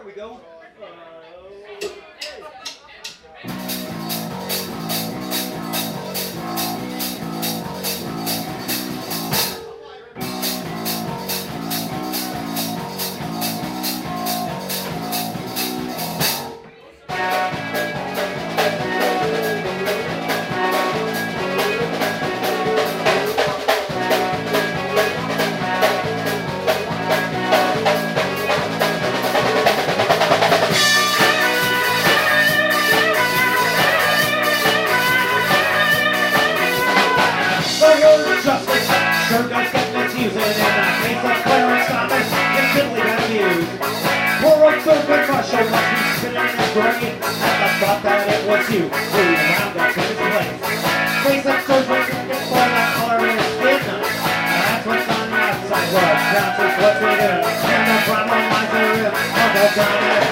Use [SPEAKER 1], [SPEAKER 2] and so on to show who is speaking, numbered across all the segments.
[SPEAKER 1] There we go. Sure does get misused, and in the case of Clarence Thomas, it simply got abused. Poor old stupid Marshall must be spinning his brain at the thought that it was you who wound up in his place. Face up surgery looking for that color in his skin. That's what's on the outside world. That's just what's within. And the problem lies therein of the diamond.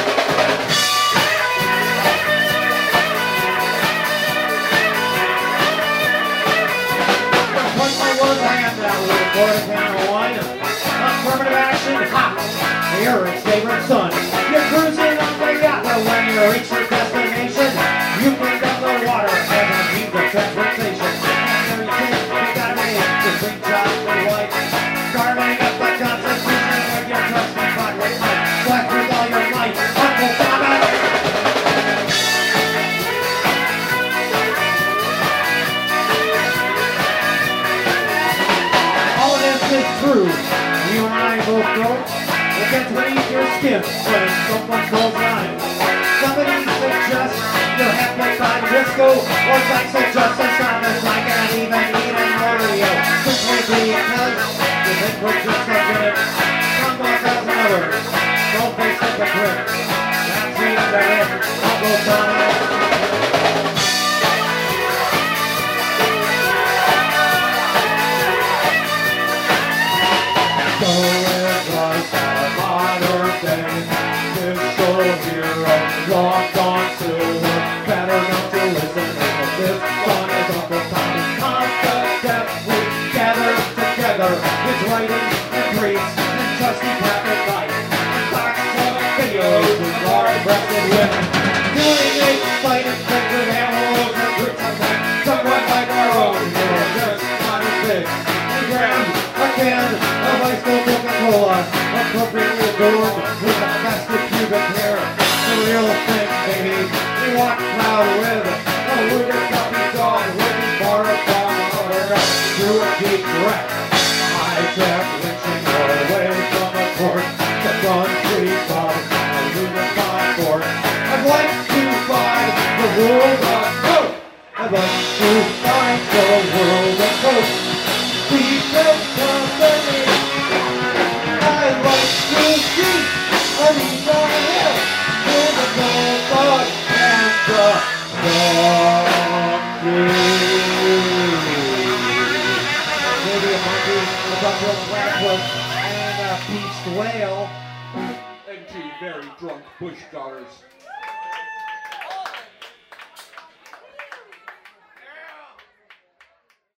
[SPEAKER 1] Quarter pound of wine, affirmative action, ha! You're his favorite son. You're cruising on the yacht, but when you reach your destination, you bring down the water and the means of transportation. And everything you gotta make to bring job and wife. Carving up the Constitution with your trusty pocket knife. Black with all your might, Uncle Thomas! Is true. You and I both know it gets beneath your skin when someone goes lying. Somebody suggests you're happy by disco, or thanks to Justice Thomas I can't even eat an Oreo. Simply because you think we're just a minute. Come off as another. Don't face hypocrite. That's the end of it. Uncle Thomas. So it was a modern day. Disco heroes long gone silver. Better not to listen if this song is Uncle Thomas. Concept we gather together. His writings and briefs and trusty packet life. And box of videos with hard-breasted women. Doing exciting things with animals and groups of men. Somewhat like our own hero, just not as big. And grand, a can of ice cold Coca-Cola, appropriately adorned with a festive pubic hair. The real thing, baby. We walk proud with a wounded puppy dog with his borrowed dog through a deep wreck. Hijack lynching away from a court. The gun free club, a unified fort. I'd like to find the world of coke. I'd like to find the world of coke. People company. I'd like to see a reason here for the dog and the donkey. Maybe a monkey, a buffalo platypus, and a beached whale.
[SPEAKER 2] And two very drunk bush doggers.